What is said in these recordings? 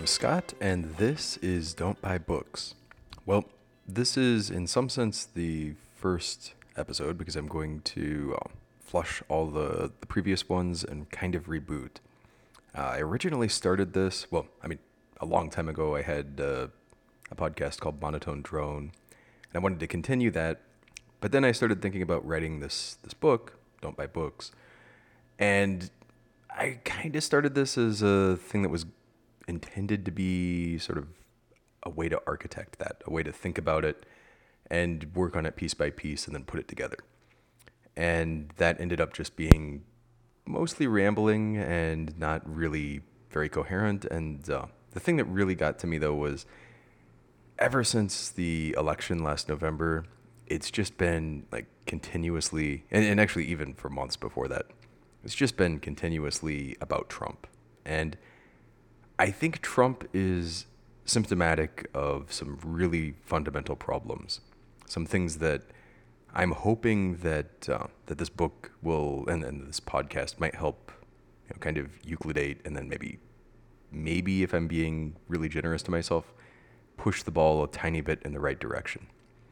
Scott, and this is Don't Buy Books. Well, this is in some sense the first episode because I'm going to flush all the previous ones and kind of reboot. I originally started this, a long time ago. I had a podcast called Monotone Drone, and I wanted to continue that, but then I started thinking about writing this book, Don't Buy Books, and I kind of started this as a thing that was intended to be sort of a way to architect that, a way to think about it and work on it piece by piece and then put it together. And that ended up just being mostly rambling and not really very coherent. And the thing that really got to me, though, was ever since the election last November, it's just been like continuously, and actually even for months before that, it's just been continuously about Trump. And I think Trump is symptomatic of some really fundamental problems, some things that I'm hoping that that this book will and this podcast might help, kind of Euclidate, and then maybe if I'm being really generous to myself, push the ball a tiny bit in the right direction.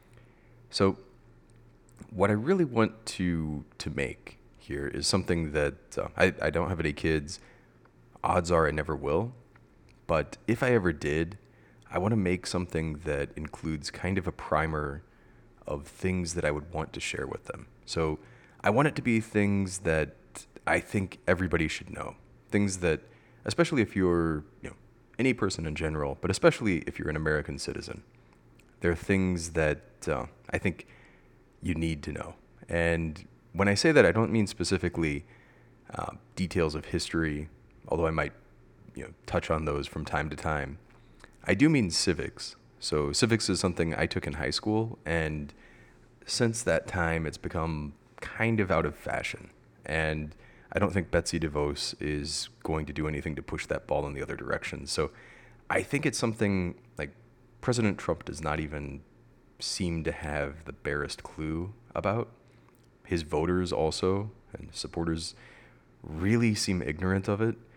So, what I really want to make here is something that I don't have any kids. Odds are I never will. But if I ever did, I want to make something that includes kind of a primer of things that I would want to share with them. So I want it to be things that I think everybody should know. Things that, especially if you're, any person in general, but especially if you're an American citizen, there are things that I think you need to know. And when I say that, I don't mean specifically details of history, although I might touch on those from time to time. I do mean civics. So civics is something I took in high school, and since that time, it's become kind of out of fashion. And I don't think Betsy DeVos is going to do anything to push that ball in the other direction. So I think it's something like President Trump does not even seem to have the barest clue about. His voters also, and supporters, really seem ignorant of it.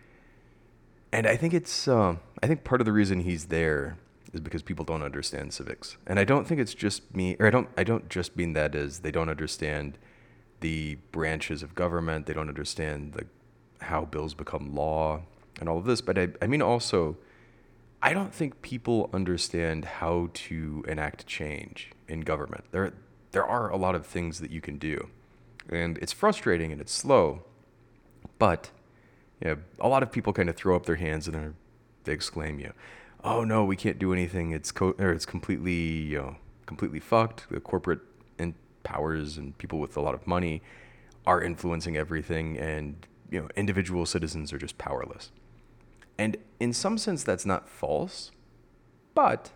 And I think I think part of the reason he's there is because people don't understand civics. And I don't think it's just me, or I don't just mean that as they don't understand the branches of government, they don't understand how bills become law and all of this, but I mean also, I don't think people understand how to enact change in government. There are a lot of things that you can do, and it's frustrating and it's slow, but a lot of people kind of throw up their hands and they exclaim, "Oh no, we can't do anything. It's completely, completely fucked. The corporate powers and people with a lot of money are influencing everything, and individual citizens are just powerless." And in some sense, that's not false, but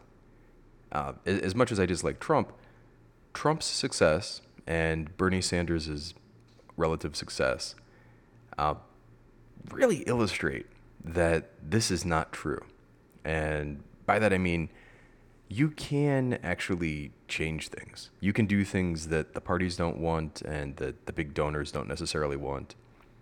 as much as I dislike Trump, Trump's success and Bernie Sanders' relative success really illustrate that this is not true. And by that I mean you can actually change things. You can do things that the parties don't want and that the big donors don't necessarily want.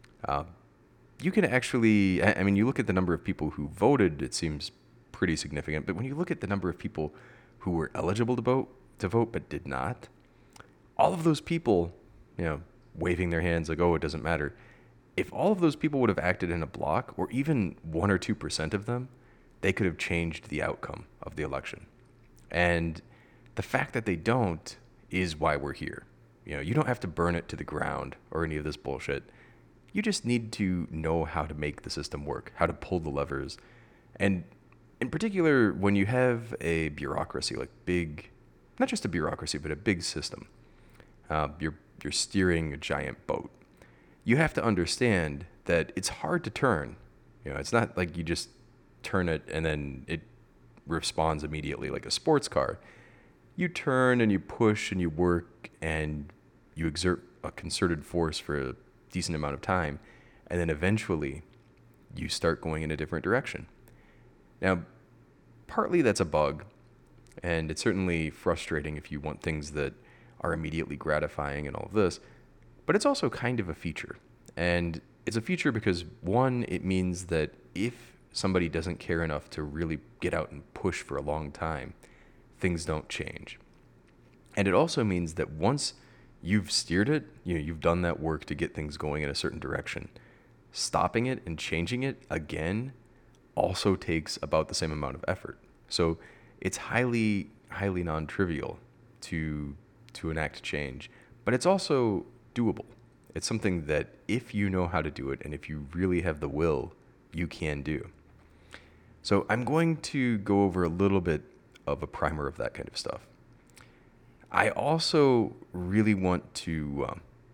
You can actually, you look at the number of people who voted, it seems pretty significant. But when you look at the number of people who were eligible to vote but did not, all of those people, waving their hands like, "Oh, it doesn't matter." If all of those people would have acted in a block, or even 1 or 2% of them, they could have changed the outcome of the election. And the fact that they don't is why we're here. You don't have to burn it to the ground or any of this bullshit. You just need to know how to make the system work, how to pull the levers. And in particular, when you have a bureaucracy, not just a bureaucracy, but a big system, you're steering a giant boat. You have to understand that it's hard to turn. It's not like you just turn it and then it responds immediately like a sports car. You turn and you push and you work and you exert a concerted force for a decent amount of time, and then eventually you start going in a different direction. Now, partly that's a bug, and it's certainly frustrating if you want things that are immediately gratifying and all of this, but it's also kind of a feature. And it's a feature because, one, it means that if somebody doesn't care enough to really get out and push for a long time, things don't change. And it also means that once you've steered it, you've done that work to get things going in a certain direction, stopping it and changing it again also takes about the same amount of effort. So it's highly non-trivial to enact change, but it's also doable. It's something that if you know how to do it and if you really have the will, you can do. So I'm going to go over a little bit of a primer of that kind of stuff. I also really want to,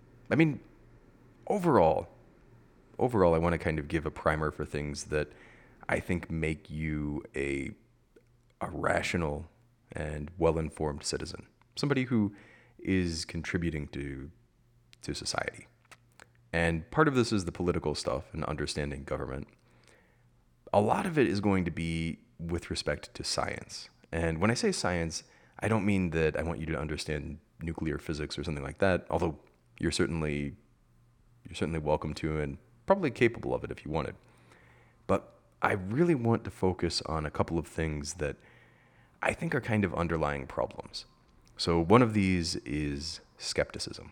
overall, I want to kind of give a primer for things that I think make you a rational and well-informed citizen, somebody who is contributing to society. And part of this is the political stuff and understanding government. A lot of it is going to be with respect to science. And when I say science, I don't mean that I want you to understand nuclear physics or something like that, although you're certainly welcome to and probably capable of it if you wanted. But I really want to focus on a couple of things that I think are kind of underlying problems. So one of these is skepticism.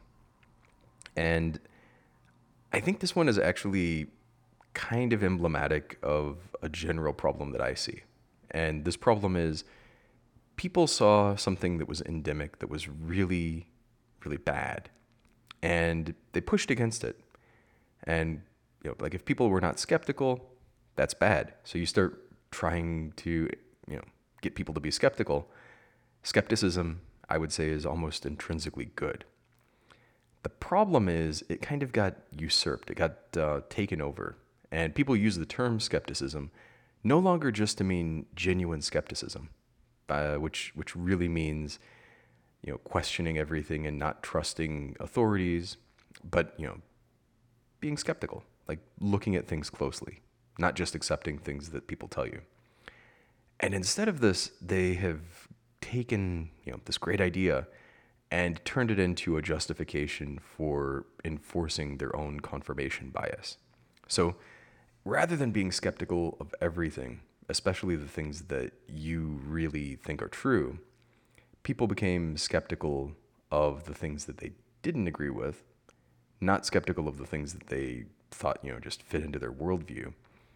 And I think this one is actually kind of emblematic of a general problem that I see. And this problem is people saw something that was endemic, that was really, really bad, and they pushed against it. And, like if people were not skeptical, that's bad. So you start trying to, get people to be skeptical. Skepticism, I would say, is almost intrinsically good. The problem is it kind of got usurped. It got taken over. And people use the term skepticism no longer just to mean genuine skepticism, which really means, questioning everything and not trusting authorities, but, being skeptical, like looking at things closely, not just accepting things that people tell you. And instead of this, they have taken, this great idea and turned it into a justification for enforcing their own confirmation bias. So rather than being skeptical of everything, especially the things that you really think are true, people became skeptical of the things that they didn't agree with, not skeptical of the things that they thought, just fit into their worldview.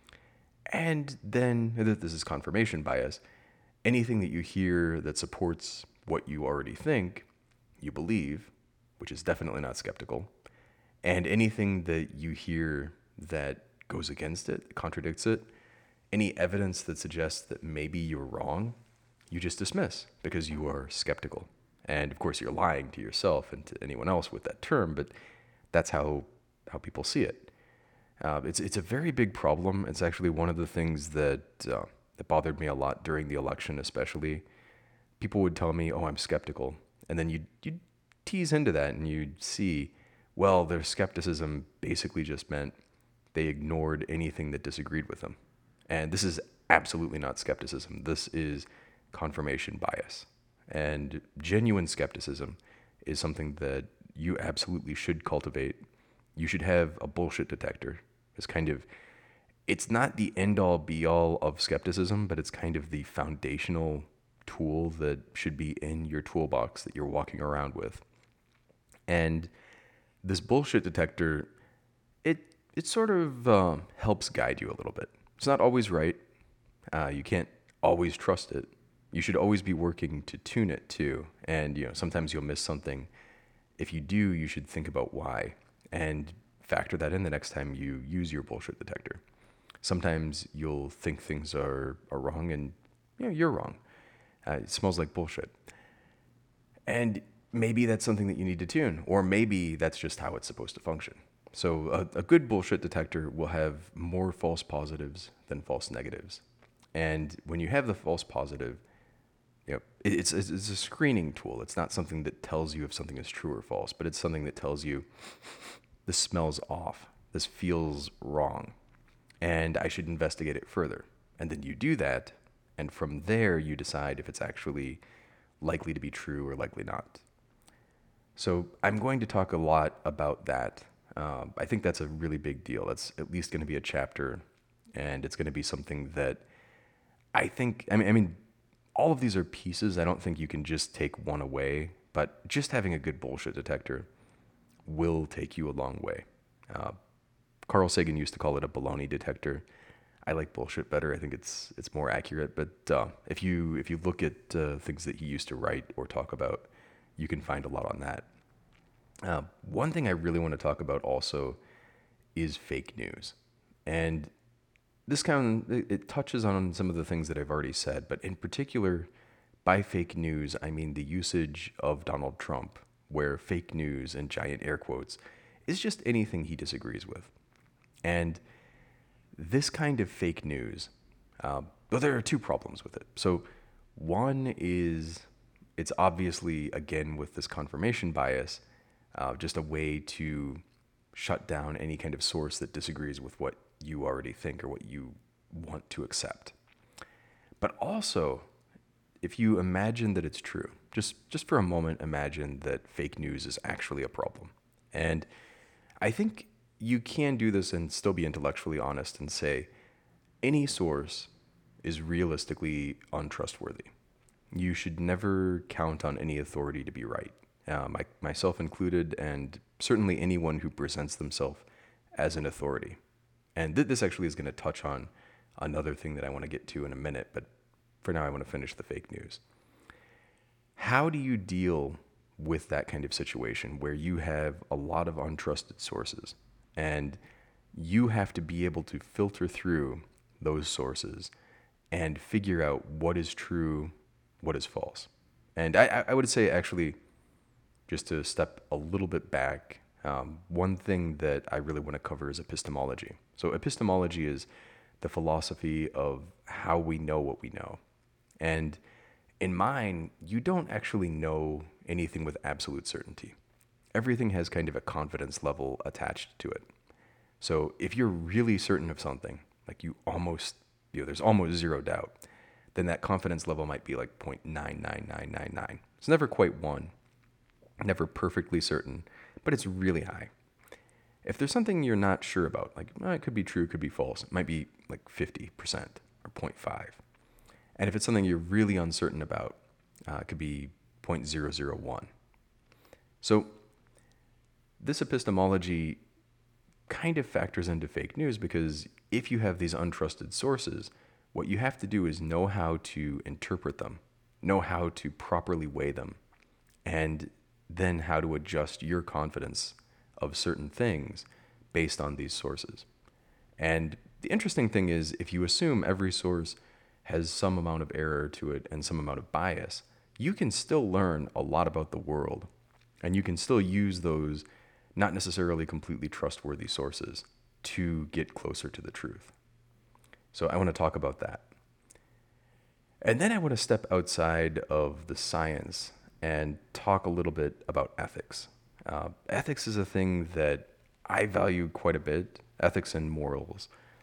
And then, this is confirmation bias, anything that you hear that supports what you already think, you believe, which is definitely not skeptical. And anything that you hear that goes against it, contradicts it, any evidence that suggests that maybe you're wrong, you just dismiss because you are skeptical. And of course, you're lying to yourself and to anyone else with that term, but that's how people see it. It's a very big problem. It's actually one of the things that bothered me a lot during the election, especially. People would tell me, "Oh, I'm skeptical," and then you'd tease into that, and you'd see, well, their skepticism basically just meant they ignored anything that disagreed with them. And this is absolutely not skepticism. This is confirmation bias. And genuine skepticism is something that you absolutely should cultivate. You should have a bullshit detector. It's not the end-all be-all of skepticism, but it's kind of the foundational tool that should be in your toolbox that you're walking around with. And this bullshit detector, it sort of helps guide you a little bit. It's not always right. You can't always trust it. You should always be working to tune it too. And sometimes you'll miss something. If you do, you should think about why and factor that in the next time you use your bullshit detector. Sometimes you'll think things are wrong, and you're wrong. It smells like bullshit. And maybe that's something that you need to tune, or maybe that's just how it's supposed to function. So a good bullshit detector will have more false positives than false negatives. And when you have the false positive, it's a screening tool. It's not something that tells you if something is true or false, but it's something that tells you this smells off, this feels wrong, and I should investigate it further. And then you do that, and from there you decide if it's actually likely to be true or likely not. So I'm going to talk a lot about that. I think that's a really big deal. That's at least going to be a chapter And it's going to be something that I mean, all of these are pieces. I don't think you can just take one away, but just having a good bullshit detector will take you a long way. Uh, Carl Sagan used to call it a baloney detector. I like bullshit better. I think it's more accurate. But if you look at things that he used to write or talk about, you can find a lot on that. One thing I really want to talk about also is fake news, and this it touches on some of the things that I've already said, but in particular, by fake news, I mean the usage of Donald Trump, where fake news, and giant air quotes, is just anything he disagrees with. And this kind of fake news, well, there are two problems with it. So, one is it's obviously, again, with this confirmation bias, just a way to shut down any kind of source that disagrees with what you already think or what you want to accept. But also, if you imagine that it's true, just for a moment, imagine that fake news is actually a problem. And I think you can do this and still be intellectually honest and say any source is realistically untrustworthy. You should never count on any authority to be right, myself included, and certainly anyone who presents themselves as an authority. And this actually is going to touch on another thing that I want to get to in a minute, but for now I want to finish the fake news. How do you deal with that kind of situation where you have a lot of untrusted sources and you have to be able to filter through those sources and figure out what is true, what is false? And I would say, actually, just to step a little bit back, one thing that I really want to cover is epistemology. So epistemology is the philosophy of how we know what we know. And in mine, you don't actually know anything with absolute certainty. Everything has kind of a confidence level attached to it. So if you're really certain of something, like there's almost zero doubt, then that confidence level might be like 0.99999. It's never quite one, never perfectly certain, but it's really high. If there's something you're not sure about, like it could be true, it could be false, it might be like 50% or 0.5. And if it's something you're really uncertain about, it could be 0.001. So this epistemology kind of factors into fake news, because if you have these untrusted sources, what you have to do is know how to interpret them, know how to properly weigh them, and then how to adjust your confidence of certain things based on these sources. And the interesting thing is, if you assume every source has some amount of error to it and some amount of bias, you can still learn a lot about the world, and you can still use those not necessarily completely trustworthy sources to get closer to the truth. So I want to talk about that. And then I want to step outside of the science and talk a little bit about ethics. Ethics is a thing that I value quite a bit, ethics and morals.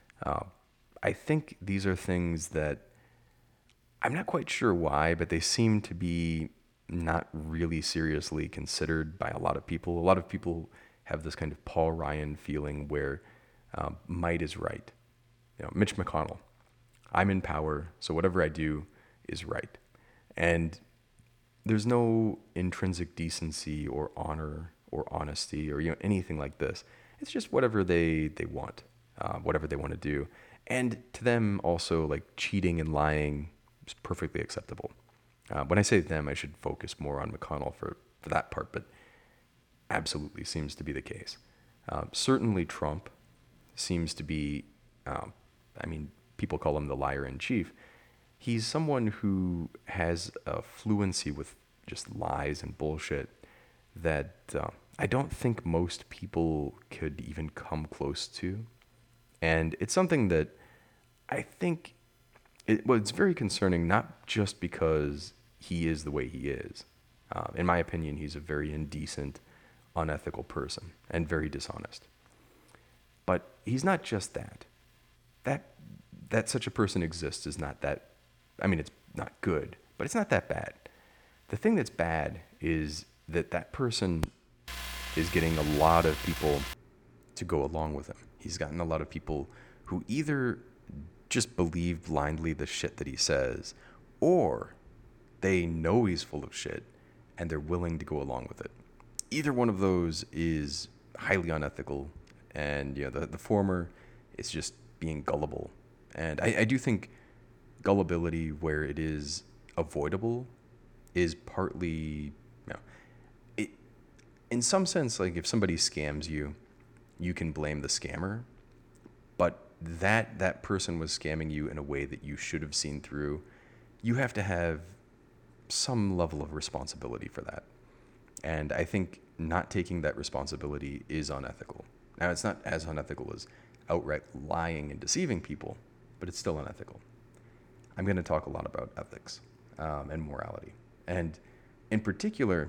I think these are things that I'm not quite sure why, but they seem to be not really seriously considered by a lot of people. A lot of people have this kind of Paul Ryan feeling where might is right. Mitch McConnell, I'm in power, so whatever I do is right. And there's no intrinsic decency or honor or honesty or anything like this. It's just whatever they want, whatever they want to do. And to them also, like, cheating and lying is perfectly acceptable. When I say them, I should focus more on McConnell for that part, but absolutely seems to be the case. Certainly Trump seems to be, people call him the liar in chief. He's someone who has a fluency with just lies and bullshit that I don't think most people could even come close to. And it's something that I think it's very concerning, not just because he is the way he is. In my opinion, he's a very indecent, unethical person and very dishonest. But he's not just that. That such a person exists is not that, it's not good, but it's not that bad. The thing that's bad is that person is getting a lot of people to go along with him. He's gotten a lot of people who either just believe blindly the shit that he says, or they know he's full of shit and they're willing to go along with it. Either one of those is highly unethical, and the former is just being gullible. And I do think gullibility, where it is avoidable, is partly, it, in some sense, like if somebody scams you, you can blame the scammer, but that person was scamming you in a way that you should have seen through. You have to have some level of responsibility for that. And I think not taking that responsibility is unethical. Now, it's not as unethical as outright lying and deceiving people, but it's still unethical. I'm going to talk a lot about ethics and morality. And in particular,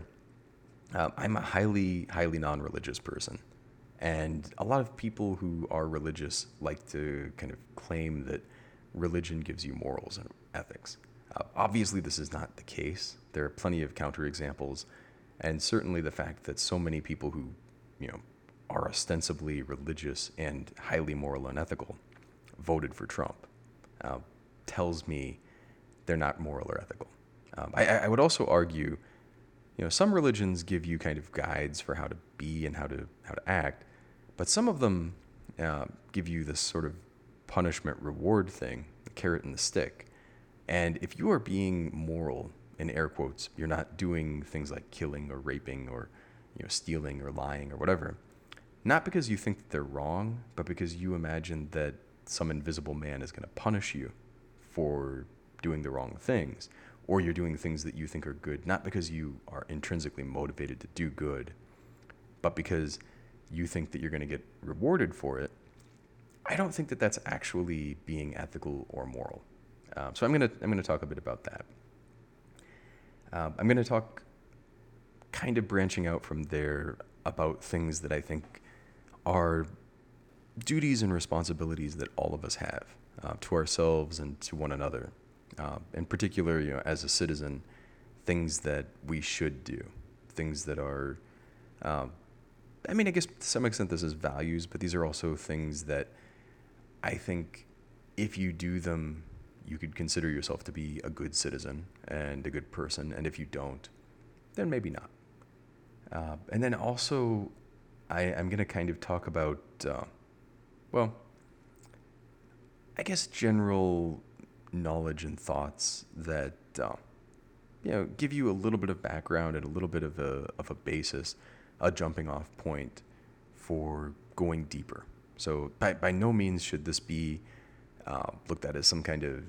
I'm a highly, highly non-religious person. And a lot of people who are religious like to kind of claim that religion gives you morals and ethics. Obviously, this is not the case. There are plenty of counterexamples, and certainly the fact that so many people who, are ostensibly religious and highly moral and ethical voted for Trump tells me they're not moral or ethical. I would also argue, some religions give you kind of guides for how to be and how to act, but some of them give you this sort of punishment reward thing, the carrot and the stick. And if you are being moral, in air quotes, you're not doing things like killing or raping or stealing or lying or whatever, not because you think that they're wrong, but because you imagine that some invisible man is going to punish you for doing the wrong things, or you're doing things that you think are good, not because you are intrinsically motivated to do good, but because you think that you're going to get rewarded for it. I don't think that that's actually being ethical or moral. So I'm going to talk a bit about that. I'm going to talk, kind of branching out from there, about things that I think are duties and responsibilities that all of us have to ourselves and to one another. In particular, as a citizen, things that we should do, things that are, I guess to some extent this is values, but these are also things that I think if you do them, you could consider yourself to be a good citizen and a good person. And if you don't, then maybe not. And then also, I'm going to kind of talk about, I guess general knowledge and thoughts that, give you a little bit of background and a little bit of a basis, a jumping off point for going deeper. So by no means should this be looked at as some kind of,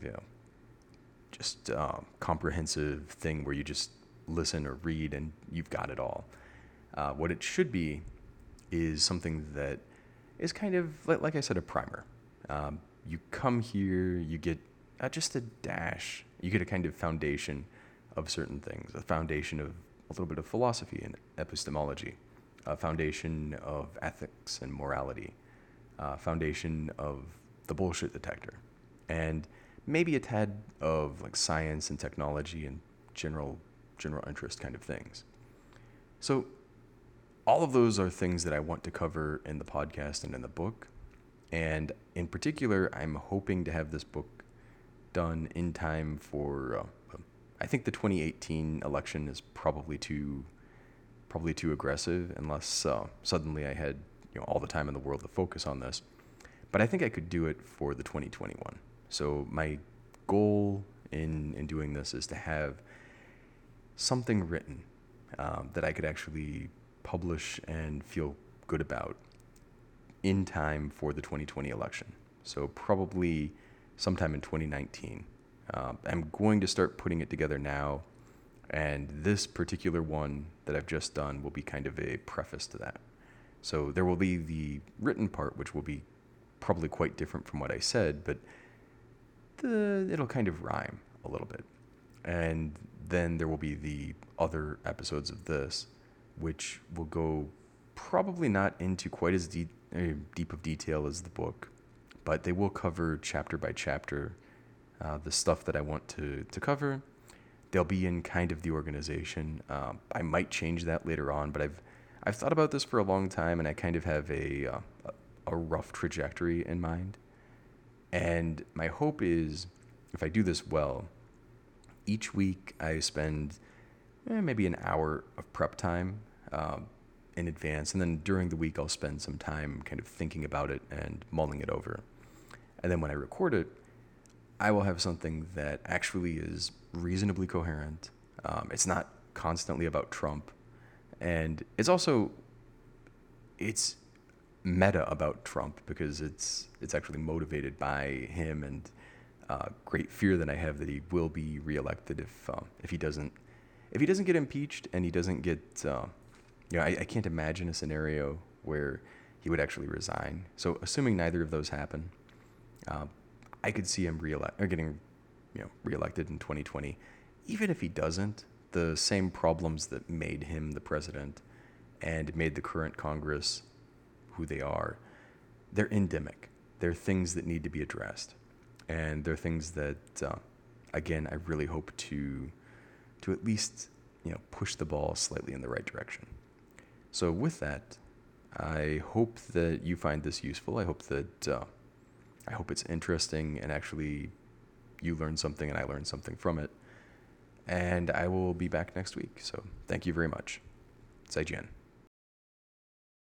just comprehensive thing where you just listen or read and you've got it all. What it should be is something that is kind of, like I said, a primer. You come here, you get just a dash, you get a kind of foundation of certain things, a foundation of a little bit of philosophy and epistemology, a foundation of ethics and morality, a foundation of the bullshit detector, and maybe a tad of like science and technology and general interest kind of things. So all of those are things that I want to cover in the podcast and in the book. And in particular, I'm hoping to have this book done in time for, I think the 2018 election is probably too aggressive, unless suddenly I had all the time in the world to focus on this. But I think I could do it for the 2021. So my goal in doing this is to have something written that I could actually publish and feel good about in time for the 2020 election. So probably sometime in 2019. I'm going to start putting it together now, and this particular one that I've just done will be kind of a preface to that. So there will be the written part, which will be probably quite different from what I said, but it'll kind of rhyme a little bit. And then there will be the other episodes of this, which will go probably not into quite as deep of detail as the book, but they will cover chapter by chapter the stuff that I want to cover. They'll be in kind of the organization. I might change that later on, but I've thought about this for a long time, and I kind of have a rough trajectory in mind. And my hope is, if I do this well, each week I spend maybe an hour of prep time in advance. And then during the week, I'll spend some time kind of thinking about it and mulling it over. And then when I record it, I will have something that actually is reasonably coherent. It's not constantly about Trump. And it's meta about Trump because it's actually motivated by him and great fear that I have that he will be reelected if he doesn't get impeached and he doesn't get I can't imagine a scenario where he would actually resign. So assuming neither of those happen, I could see him getting reelected in 2020. Even if he doesn't, the same problems that made him the president and made the current Congress who they are, they're endemic. They're things that need to be addressed. And they're things that, again, I really hope to at least, push the ball slightly in the right direction. So with that, I hope that you find this useful. I hope it's interesting and actually you learn something and I learn something from it. And I will be back next week. So thank you very much. 再见.